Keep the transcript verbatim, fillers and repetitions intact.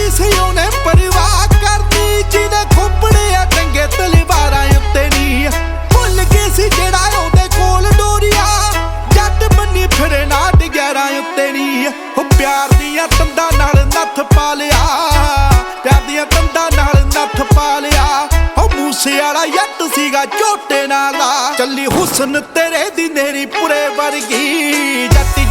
ਸੀ ਉਹਨੇ ਪਰਵਾਹ ਕਰਨੀ, ਜਿਹਦੇ ਖੋਪੜੇ ਆ ਟੰਗੇ ਤਲਵਾਰਾਂ ਉੱਤੇ ਨੀ। ਭੁੱਲ ਗਈ ਸੀ ਜਿਹੜਾ ਉਹਦੇ ਕੋਲ ਡੋਰੀਆ, ਜੱਟ ਬੰਨੀ ਫਿਰੇ ਨਾਟ ਗਿਆਰਾਂ ਉੱਤੇ ਨੀ। ਉਹ ਪਿਆਰ ਦੀਆਂ ਤੰਦਾਂ ਨਾਲ ਨੱਥ ਪਾ ਲਿਆ, ਪਿਆਰ ਦੀਆਂ ਤੰਦਾਂ ਨਾਲ ਨੱਥ ਪਾ ਲਿਆ। ਉਹ ਮੂਸੇ ਵਾਲਾ ਜੱਟ ਸੀਗਾ ਝੋਟੇ ਨਾਲ, ਚੱਲੀ ਹੁਸਨ ਤੇਰੇ ਦੀ ਨੇਰੀ ਪੁਰੇ ਵਰਗੀ। ਜੱਟ